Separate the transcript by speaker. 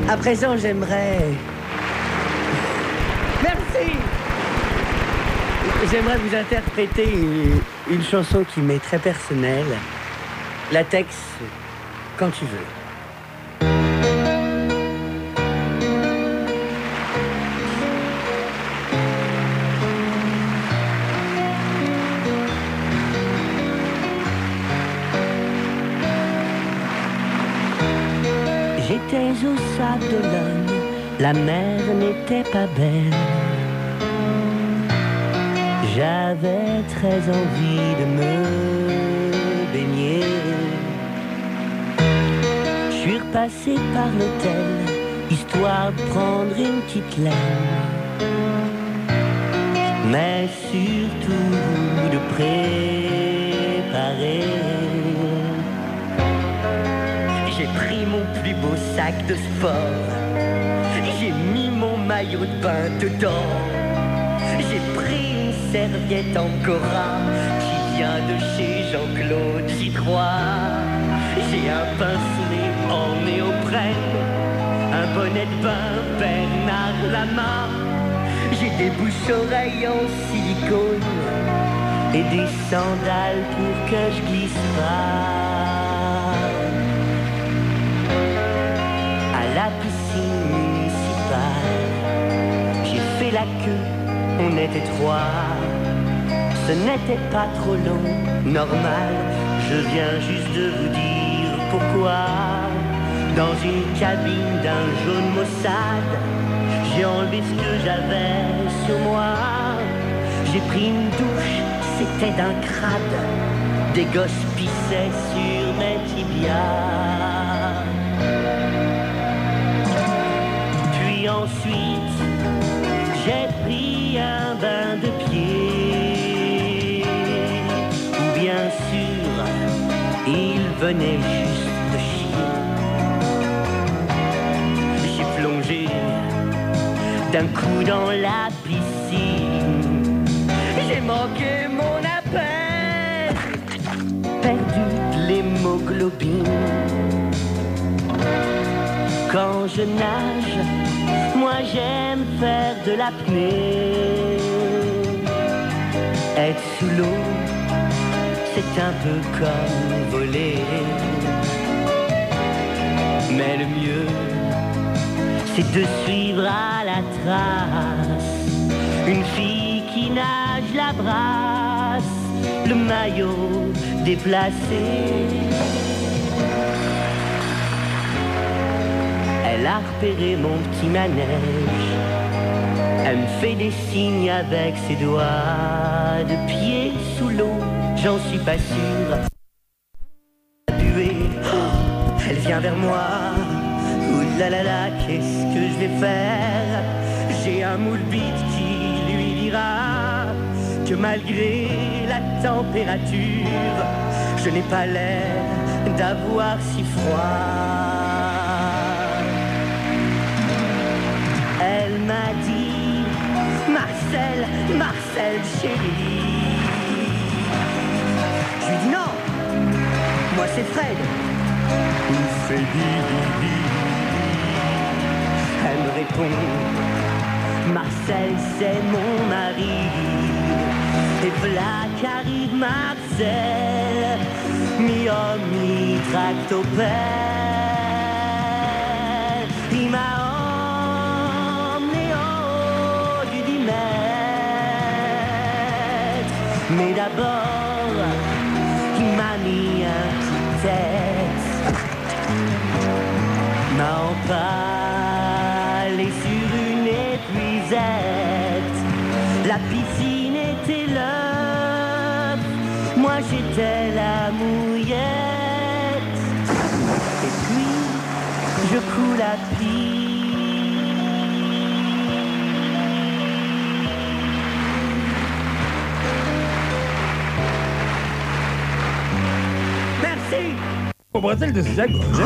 Speaker 1: À présent, j'aimerais... Merci. J'aimerais vous interpréter une chanson qui m'est très personnelle. La texte, quand tu veux. J'étais au Sable d'Olonne, la mer n'était pas belle. J'avais très envie de me baigner. Je suis repassé par l'hôtel, histoire de prendre une petite laine. Mais surtout de préparer. J'ai pris mon plus beau sac de sport. J'ai mis mon maillot de bain dedans. J'ai pris une serviette Angora qui vient de chez Jean-Claude, j'y crois. J'ai un pince-nez en néoprène, un bonnet de bain Bernard Lama. J'ai des bouches-oreilles en silicone et des sandales pour que je glisse pas. À la piscine municipale, j'ai fait la queue, on était 3. Ce n'était pas trop long, normal, je viens juste de vous dire pourquoi. Dans une cabine d'un jaune Mossad, j'ai enlevé ce que j'avais sur moi. J'ai pris une douche, c'était d'un crade. Des gosses pissaient sur mes tibias. Puis ensuite, j'ai pris un bain de pied. Où bien sûr, il venait juste de chier. J'ai plongé d'un coup dans la piscine. J'ai manqué mon appel, perdu de l'hémoglobine. Quand je nage, moi j'aime faire de l'apnée. Être sous l'eau, c'est un peu comme voler. Mais le mieux, c'est de suivre à la trace une fille qui nage la brasse, le maillot déplacé. Elle a repéré mon petit manège. Elle me fait des signes avec ses doigts de pied sous l'eau, j'en suis pas sûr. Buée, elle vient vers moi. Ouh là là là, qu'est-ce que je vais faire? J'ai un moule bite qui lui dira que malgré la température, je n'ai pas l'air d'avoir si froid. Elle m'a dit, Marcel, Marcel chérie. Je lui dis non, moi c'est Fred. Elle me répond, Marcel c'est mon mari. Et voilà qu'arrive Marcel, mi-homme, mi-tractopelle. Il m'a emmené au du 10 mètres. Mais d'abord, il m'a mis un petit tête. M'a empalé sur une épuisette. La piscine était l'œuf, moi j'étais la mouillette. Et puis je coule à pied. Merci.
Speaker 2: Au Brésil de Zagreb.